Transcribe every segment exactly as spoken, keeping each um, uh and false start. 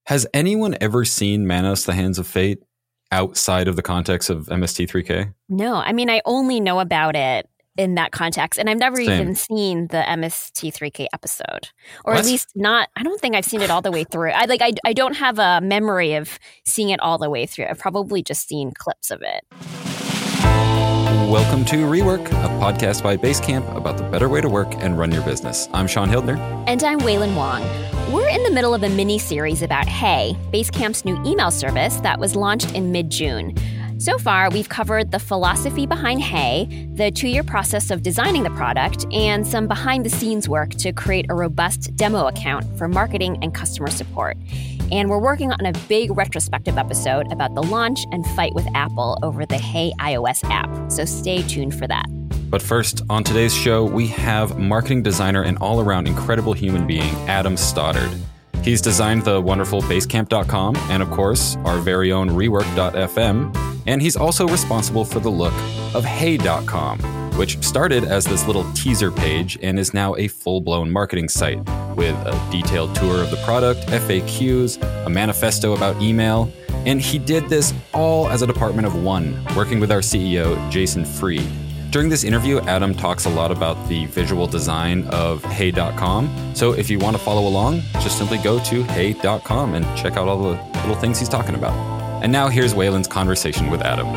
Has anyone ever seen Manos, the Hands of Fate outside of the context of M S T three K? No, I mean, I only know about it in that context. And I've never Same. even seen the M S T three K episode. Or What? at least not, I don't think I've seen it all the way through. I like I, I don't have a memory of seeing it all the way through. I've probably just seen clips of it. Welcome to Rework, a podcast by Basecamp about the better way to work and run your business. I'm Sean Hildner. And I'm Waylon Wong. We're in the middle of a mini-series about Hey, Basecamp's new email service that was launched in mid-June. So far, we've covered the philosophy behind Hey, the two-year process of designing the product, and some behind-the-scenes work to create a robust demo account for marketing and customer support. And we're working on a big retrospective episode about the launch and fight with Apple over the Hey iOS app. So stay tuned for that. But first, on today's show, we have marketing designer and all-around incredible human being, Adam Stoddard. He's designed the wonderful Basecamp dot com and, of course, our very own Rework dot f m. And he's also responsible for the look of Hey dot com, which started as this little teaser page and is now a full-blown marketing site with a detailed tour of the product, F A Qs, a manifesto about email. And he did this all as a department of one, working with our C E O, Jason Fried. During this interview, Adam talks a lot about the visual design of Hey dot com. So if you want to follow along, just simply go to Hey dot com and check out all the little things he's talking about. And now here's Waylon's conversation with Adam.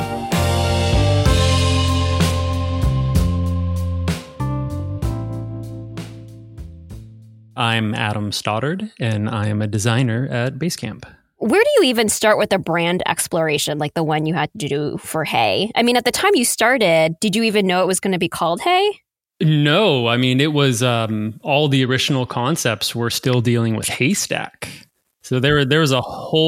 I'm Adam Stoddard, and I am a designer at Basecamp. Where do you even start with a brand exploration like the one you had to do for Hey? I mean, at the time you started, did you even know it was going to be called Hey? No, I mean, it was um, all the original concepts were still dealing with Haystack. So there, there was a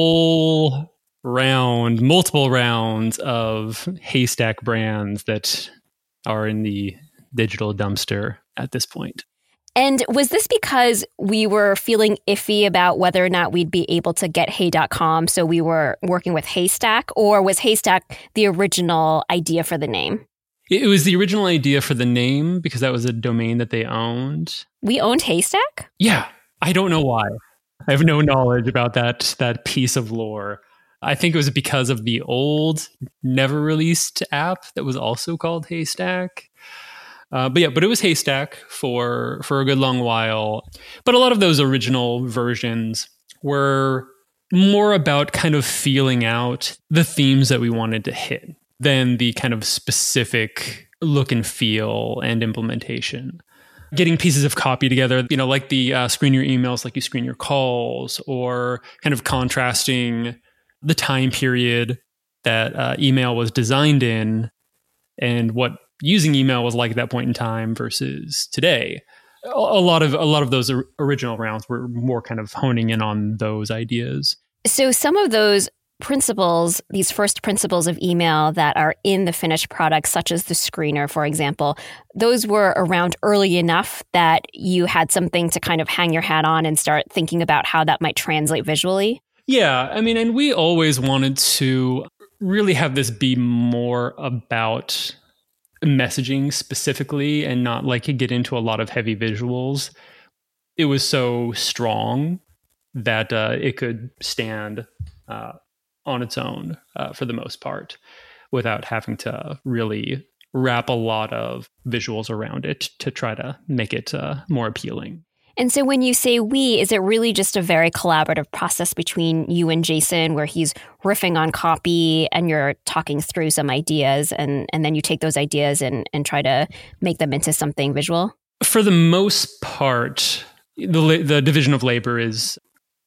whole round, multiple rounds of Haystack brands that are in the digital dumpster at this point. And was this because we were feeling iffy about whether or not we'd be able to get Hey dot com, so we were working with Haystack, or was Haystack the original idea for the name? It was the original idea for the name because that was a domain that they owned. We owned Haystack? Yeah. I don't know why. I have no knowledge about that, that piece of lore. I think it was because of the old, never released app that was also called Haystack. Uh, but yeah, but it was Haystack for for a good long while. But a lot of those original versions were more about kind of feeling out the themes that we wanted to hit than the kind of specific look and feel and implementation. Getting pieces of copy together, you know, like the uh, screen your emails like you screen your calls, or kind of contrasting the time period that uh, email was designed in and what using email was like at that point in time versus today. A, a lot of a lot of those original rounds were more kind of honing in on those ideas. So some of those principles, these first principles of email that are in the finished product, such as the screener, for example, those were around early enough that you had something to kind of hang your hat on and start thinking about how that might translate visually? Yeah, I mean, and we always wanted to really have this be more about messaging specifically and not like get into a lot of heavy visuals. It was so strong that uh, it could stand uh, on its own uh, for the most part without having to really wrap a lot of visuals around it to try to make it uh, more appealing. And so when you say we, is it really just a very collaborative process between you and Jason where he's riffing on copy and you're talking through some ideas and, and then you take those ideas and, and try to make them into something visual? For the most part, the the division of labor is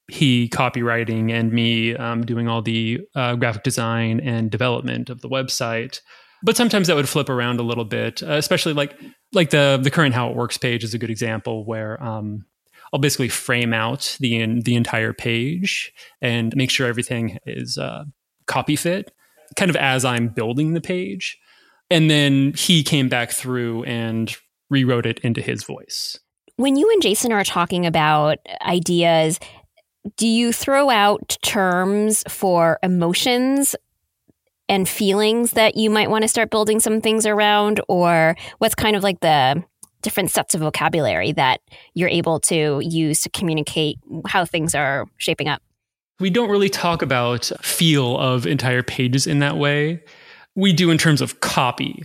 he copywriting and me um, doing all the uh, graphic design and development of the website. But sometimes that would flip around a little bit, uh, especially like like the the current How It Works page is a good example where um, I'll basically frame out the in, the entire page and make sure everything is uh, copy fit, kind of as I'm building the page. And then he came back through and rewrote it into his voice. When you and Jason are talking about ideas, do you throw out terms for emotions and feelings that you might want to start building some things around? Or what's kind of like the different sets of vocabulary that you're able to use to communicate how things are shaping up? We don't really talk about feel of entire pages in that way. We do in terms of copy.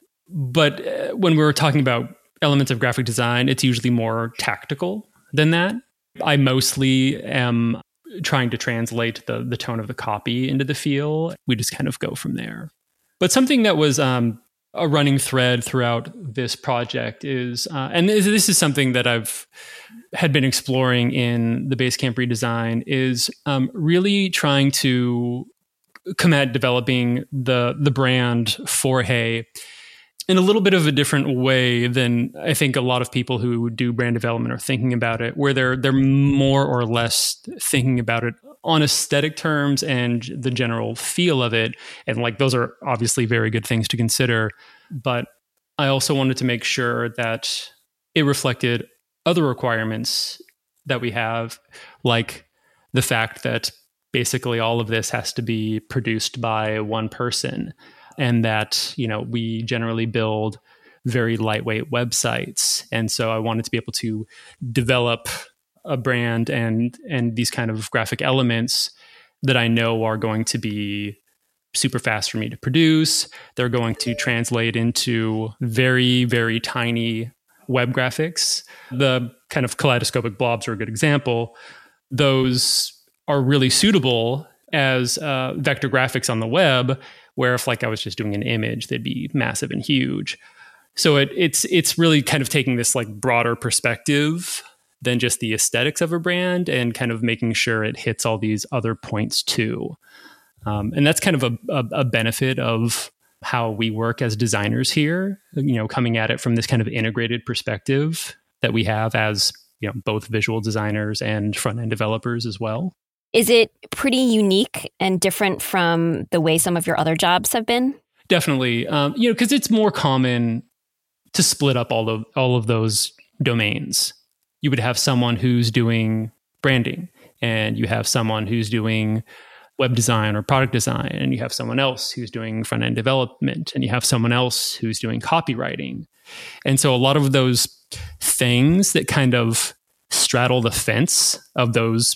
But uh, when we're talking about elements of graphic design, it's usually more tactical than that. I mostly am trying to translate the, the tone of the copy into the feel. We just kind of go from there. But something that was um, a running thread throughout this project is, uh, and this, this is something that I've had been exploring in the Basecamp redesign, is um, really trying to come at developing the the brand for Hey in a little bit of a different way than I think a lot of people who do brand development are thinking about it, where they're they're more or less thinking about it on aesthetic terms and the general feel of it. And like those are obviously very good things to consider. But I also wanted to make sure that it reflected other requirements that we have, like the fact that basically all of this has to be produced by one person. And that, you know, we generally build very lightweight websites. And so I wanted to be able to develop a brand and and these kind of graphic elements that I know are going to be super fast for me to produce. They're going to translate into very, very tiny web graphics. The kind of kaleidoscopic blobs are a good example. Those are really suitable as uh, vector graphics on the web, where if like I was just doing an image, they'd be massive and huge. So it, it's it's really kind of taking this like broader perspective than just the aesthetics of a brand and kind of making sure it hits all these other points too. Um, and that's kind of a, a, a benefit of how we work as designers here, you know, coming at it from this kind of integrated perspective that we have as, you know, both visual designers and front-end developers as well. Is it pretty unique and different from the way some of your other jobs have been? Definitely. Um, you know, because it's more common to split up all of all of those domains. You would have someone who's doing branding, and you have someone who's doing web design or product design, and you have someone else who's doing front-end development, and you have someone else who's doing copywriting. And so a lot of those things that kind of straddle the fence of those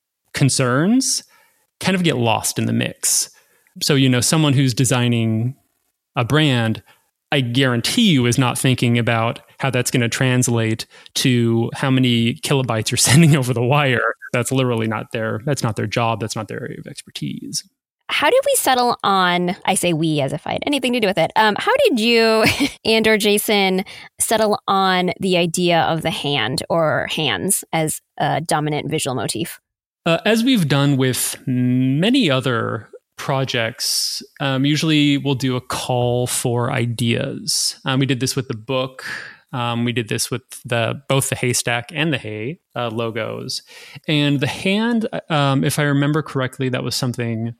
concerns kind of get lost in the mix. So, you know, someone who's designing a brand, I guarantee you is not thinking about how that's going to translate to how many kilobytes you're sending over the wire. That's literally not their, that's not their job. That's not their area of expertise. How did we settle on, I say we as if I had anything to do with it. Um, how did you and or Jason settle on the idea of the hand or hands as a dominant visual motif? Uh, as we've done with many other projects, um, usually we'll do a call for ideas. Um, we did this with the book. Um, we did this with the both the Haystack and the Hey uh, logos. And the hand, um, if I remember correctly, that was something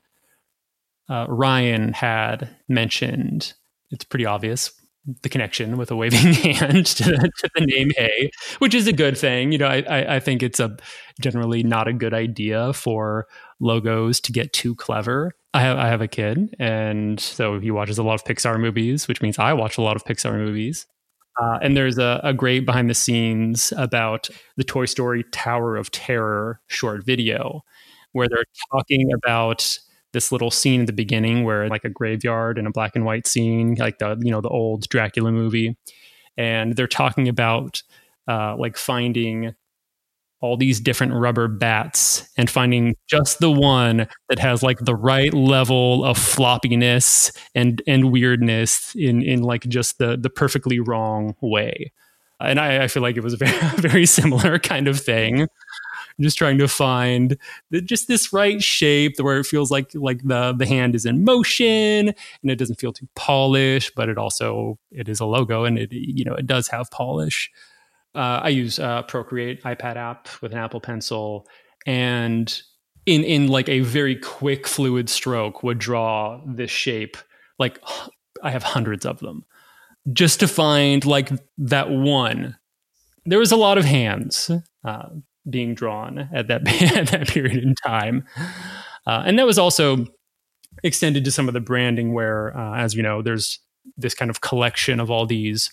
uh, Ryan had mentioned. It's pretty obvious, the connection with a waving hand to, to the name Hey, which is a good thing. You know, I, I, I think it's a generally not a good idea for logos to get too clever. I have I have a kid, and so he watches a lot of Pixar movies, which means I watch a lot of Pixar movies. Uh, and there's a, a great behind the scenes about the Toy Story Tower of Terror short video, where they're talking about this little scene at the beginning where like a graveyard and a black and white scene, like the, you know, the old Dracula movie. And they're talking about uh, like finding all these different rubber bats and finding just the one that has like the right level of floppiness and, and weirdness in, in like just the, the perfectly wrong way. And I, I feel like it was a very, very similar kind of thing. Just trying to find the, just this right shape where it feels like like the the hand is in motion and it doesn't feel too polished, but it also it is a logo and it you know it does have polish. Uh, I use uh, Procreate iPad app with an Apple Pencil, and in in like a very quick fluid stroke would draw this shape. Like I have hundreds of them just to find like that one. There was a lot of hands. Uh, being drawn at that at that period in time. Uh, and that was also extended to some of the branding where, uh, as you know, there's this kind of collection of all these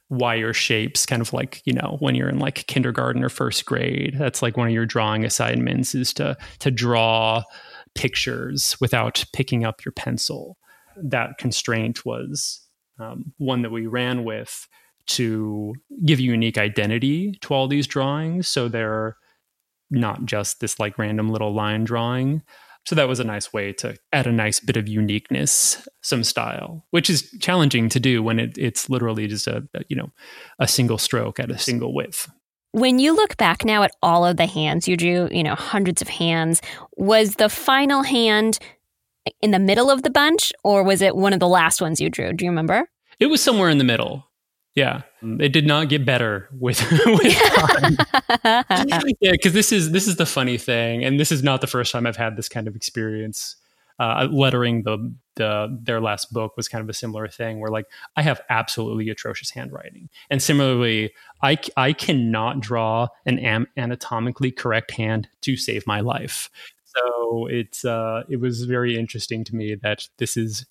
wire shapes, kind of like, you know, when you're in like kindergarten or first grade. That's like one of your drawing assignments, is to to draw pictures without picking up your pencil. That constraint was um, one that we ran with to give you unique identity to all these drawings. So they're not just this like random little line drawing. So that was a nice way to add a nice bit of uniqueness, some style, which is challenging to do when it, it's literally just a, you know, a single stroke at a single width. When you look back now at all of the hands you drew, you know, hundreds of hands, was the final hand in the middle of the bunch, or was it one of the last ones you drew? Do you remember? It was somewhere in the middle. Yeah, it did not get better with with time. Yeah, because this is this is the funny thing, and this is not the first time I've had this kind of experience. Uh, lettering the the their last book was kind of a similar thing, where like I have absolutely atrocious handwriting, and similarly, I I cannot draw an am- anatomically correct hand to save my life. So it's uh, it was very interesting to me that this is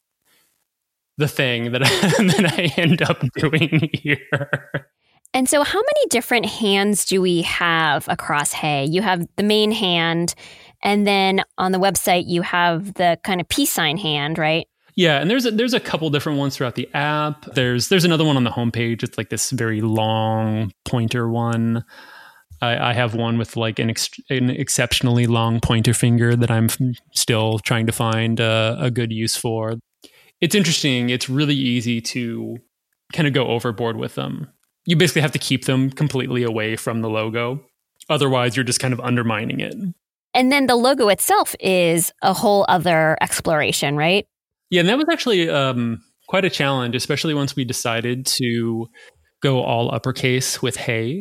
the thing that I, that I end up doing here. And so how many different hands do we have across Hay? You have the main hand, and then on the website you have the kind of peace sign hand, right? Yeah, and there's a, there's a couple different ones throughout the app. There's there's another one on the homepage. It's like this very long pointer one. I, I have one with like an, ex- an exceptionally long pointer finger that I'm still trying to find uh, a good use for. It's interesting. It's really easy to kind of go overboard with them. You basically have to keep them completely away from the logo. Otherwise, you're just kind of undermining it. And then the logo itself is a whole other exploration, right? Yeah, and that was actually um, quite a challenge, especially once we decided to go all uppercase with Hay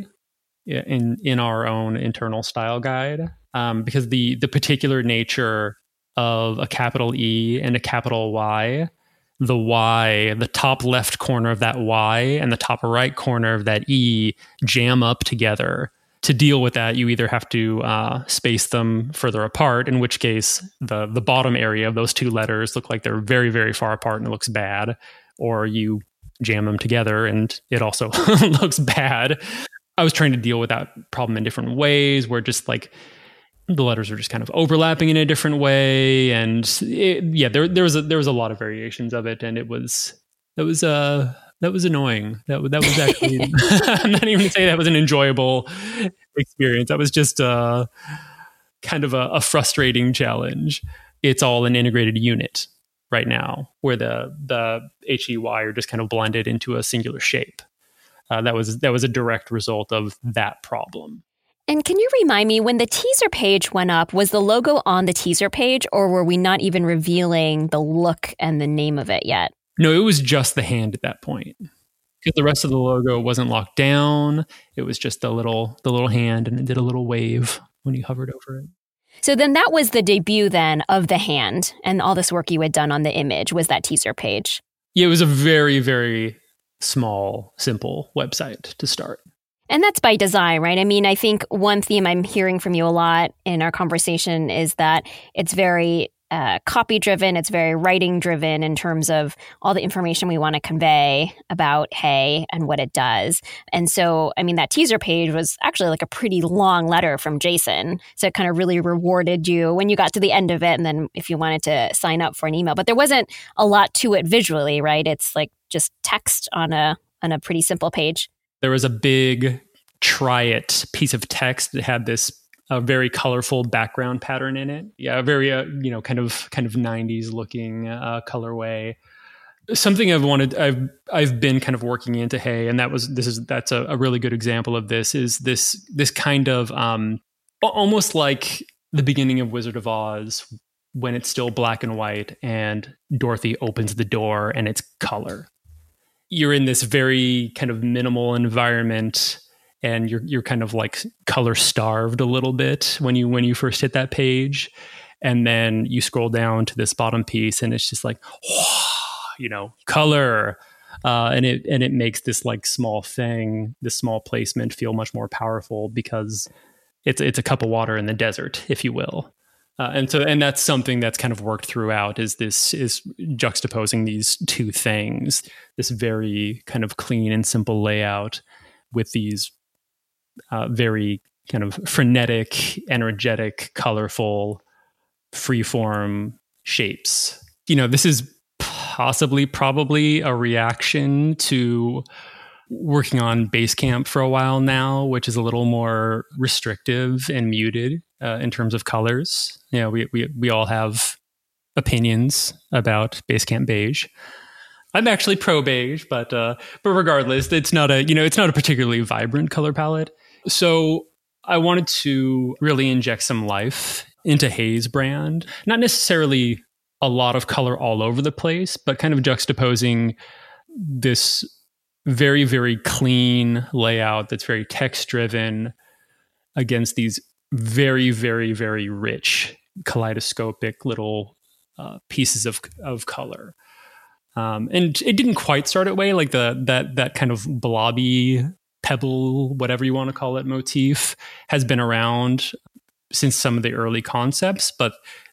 in in our own internal style guide, um, because the the particular nature of a capital E and a capital Y, the Y, the top left corner of that Y and the top right corner of that E jam up together. To deal with that, you either have to uh, space them further apart, in which case the the bottom area of those two letters look like they're very, very far apart and it looks bad, or you jam them together and it also looks bad. I was trying to deal with that problem in different ways, where just like the letters are just kind of overlapping in a different way, and it, yeah, there there was a, there was a lot of variations of it, and it was that was uh that was annoying. That that was actually I'm not even gonna say that was an enjoyable experience. That was just uh kind of a, a frustrating challenge. It's all an integrated unit right now, where the the H E Y are just kind of blended into a singular shape. Uh, that was that was a direct result of that problem. And can you remind me, when the teaser page went up, was the logo on the teaser page, or were we not even revealing the look and the name of it yet? No, it was just the hand at that point, because the rest of the logo wasn't locked down. It was just the little the little hand, and it did a little wave when you hovered over it. So then that was the debut then of the hand, and all this work you had done on the image was that teaser page. Yeah, it was a very, very small, simple website to start. And that's by design, right? I mean, I think one theme I'm hearing from you a lot in our conversation is that it's very uh, copy-driven, it's very writing-driven in terms of all the information we want to convey about Hay and what it does. And so, I mean, that teaser page was actually like a pretty long letter from Jason. So it kind of really rewarded you when you got to the end of it, and then if you wanted to sign up for an email. But there wasn't a lot to it visually, right? It's like just text on a on a pretty simple page. There was a big try it piece of text that had this a very colorful background pattern in it. Yeah, a very uh, you know kind of kind of nineties looking uh, colorway. Something I've wanted, I've I've been kind of working into Hay, and that was this is that's a, a really good example of this. Is this this kind of um, almost like the beginning of Wizard of Oz, when it's still black and white, and Dorothy opens the door and it's color. You're in this very kind of minimal environment, and you're you're kind of like color starved a little bit when you when you first hit that page, and then you scroll down to this bottom piece, and it's just like, you know, color, uh, and it and it makes this like small thing, this small placement, feel much more powerful, because it's it's a cup of water in the desert, if you will. Uh, and so, and that's something that's kind of worked throughout is this is juxtaposing these two things, this very kind of clean and simple layout with these uh, very kind of frenetic, energetic, colorful, freeform shapes. You know, this is possibly, probably a reaction to working on Basecamp for a while now, which is a little more restrictive and muted uh, in terms of colors. You know, we, we, we all have opinions about Basecamp beige. I'm actually pro beige, but, uh, but regardless, it's not a, you know, it's not a particularly vibrant color palette. So I wanted to really inject some life into Hay's brand, not necessarily a lot of color all over the place, but kind of juxtaposing this very, very clean layout that's very text driven against these very, very, very rich kaleidoscopic little uh, pieces of of color. Um, and it didn't quite start that way, like the that that kind of blobby pebble, whatever you want to call it, motif has been around since some of the early concepts, but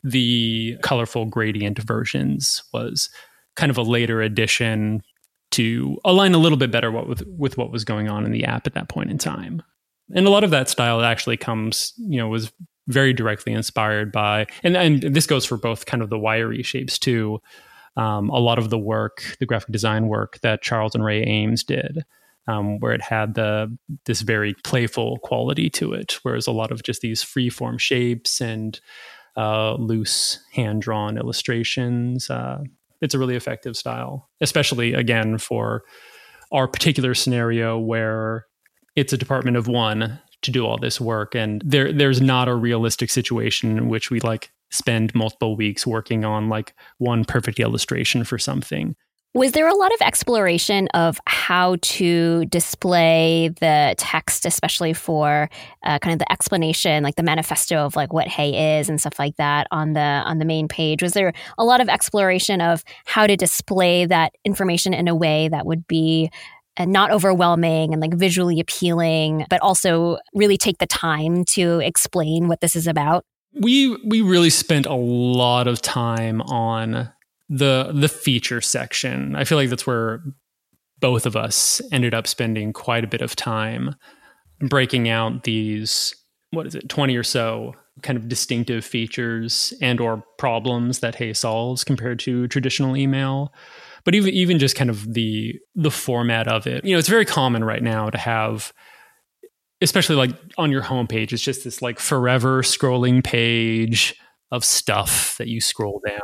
the colorful gradient versions was kind of a later addition to align a little bit better what with, with what was going on in the app at that point in time. And a lot of that style actually comes, you know, was very directly inspired by, and, and this goes for both kind of the wiry shapes too. Um, a lot of the work, the graphic design work that Charles and Ray Ames did, um, where it had the this very playful quality to it, whereas a lot of just these freeform shapes and uh, loose hand-drawn illustrations, uh, it's a really effective style, especially, again, for our particular scenario where it's a department of one to do all this work. And there, there's not a realistic situation in which we like spend multiple weeks working on like one perfect illustration for something. Was there a lot of exploration of how to display the text, especially for uh, kind of the explanation, like the manifesto of like what Hay is and stuff like that on the on the main page? Was there a lot of exploration of how to display that information in a way that would be uh, not overwhelming and like visually appealing, but also really take the time to explain what this is about? We we really spent a lot of time on the the feature section. I feel like that's where both of us ended up spending quite a bit of time breaking out these, what is it, twenty or so kind of distinctive features and or problems that Hay solves compared to traditional email. But even even just kind of the the format of it. You know, it's very common right now to have, especially like on your homepage, it's just this like forever scrolling page of stuff that you scroll down.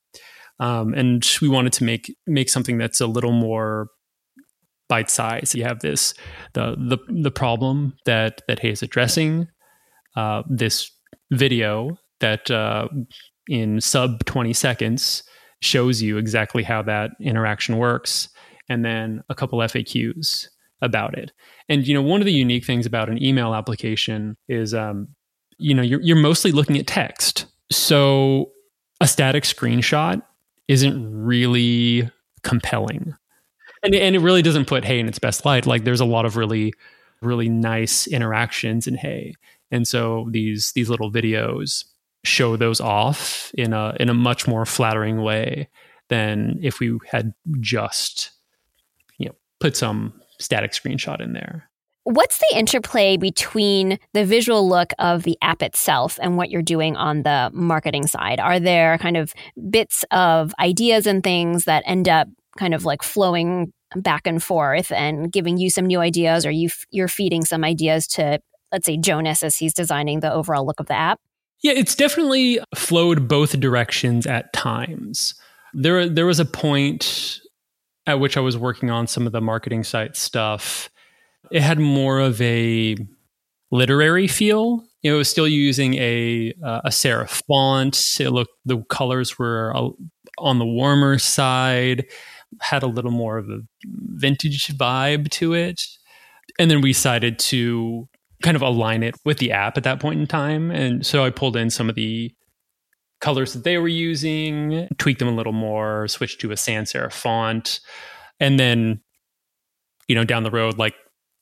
Um, and we wanted to make make something that's a little more bite-sized. You have this the the the problem that that Hay is addressing, uh, this video that uh, in sub twenty seconds shows you exactly how that interaction works, and then a couple F A Qs about it. And you know, one of the unique things about an email application is, um, you know, you're you're mostly looking at text, so a static screenshot isn't really compelling. And, and it really doesn't put Hay in its best light. Like there's a lot of really, really nice interactions in Hay. And so these these little videos show those off in a in a much more flattering way than if we had just, you know, put some static screenshot in there. What's the interplay between the visual look of the app itself and what you're doing on the marketing side? Are there kind of bits of ideas and things that end up kind of like flowing back and forth and giving you some new ideas, or you f- you're feeding some ideas to, let's say, Jonas as he's designing the overall look of the app? Yeah, it's definitely flowed both directions at times. There, there was a point at which I was working on some of the marketing site stuff. It had more of a literary feel. It was still using a uh, a serif font. It looked, the colors were uh, on the warmer side, had a little more of a vintage vibe to it. And then we decided to kind of align it with the app at that point in time. And so I pulled in some of the colors that they were using, tweaked them a little more, switched to a sans serif font. And then, you know, down the road, like,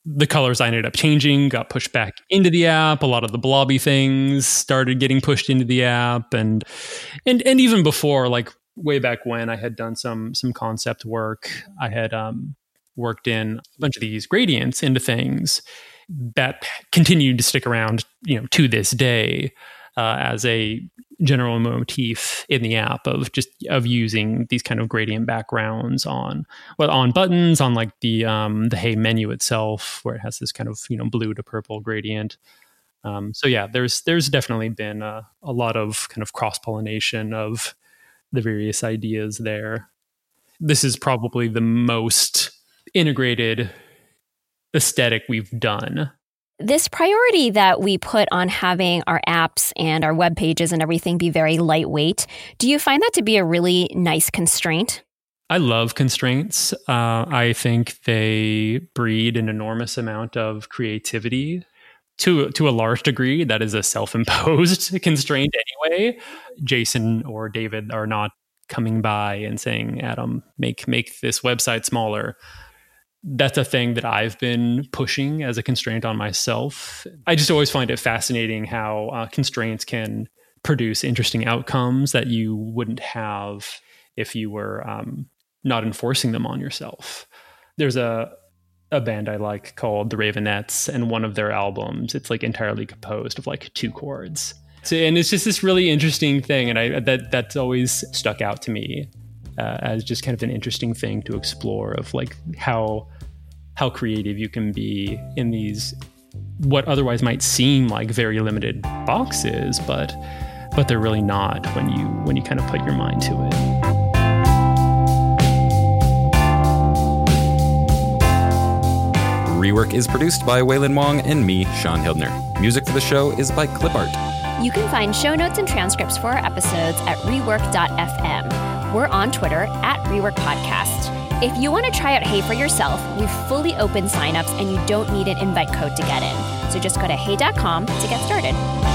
the colors I ended up changing got pushed back into the app. A lot of the blobby things started getting pushed into the app. And and and even before, like way back when, I had done some some concept work. I had um, worked in a bunch of these gradients into things that continued to stick around, you know, to this day uh, as a general motif in the app of just of using these kind of gradient backgrounds on well on buttons, on like the um, the Hey menu itself, where it has this kind of, you know, blue to purple gradient. Um, so yeah, there's there's definitely been a, a lot of kind of cross pollination of the various ideas there. This is probably the most integrated aesthetic we've done. This priority that we put on having our apps and our web pages and everything be very lightweight, do you find that to be a really nice constraint? I love constraints. Uh, I think they breed an enormous amount of creativity. To, to a large degree, that is a self-imposed constraint anyway. Jason or David are not coming by and saying, Adam, make make this website smaller. That's a thing that I've been pushing as a constraint on myself. I just always find it fascinating how uh, constraints can produce interesting outcomes that you wouldn't have if you were um, not enforcing them on yourself. There's a a band I like called the Ravenettes, and one of their albums, it's like entirely composed of like two chords. So, and it's just this really interesting thing, and I that that's always stuck out to me uh, as just kind of an interesting thing to explore of like how how creative you can be in these what otherwise might seem like very limited boxes, but but they're really not when you when you kind of put your mind to it. Rework is produced by Waylon Wong and me, Sean Hildner. Music for the show is by Clipart. You can find show notes and transcripts for our episodes at rework dot f m. We're on Twitter at Rework Podcast. If you want to try out Hey for yourself, we've fully open signups and you don't need an invite code to get in. So just go to hey dot com to get started.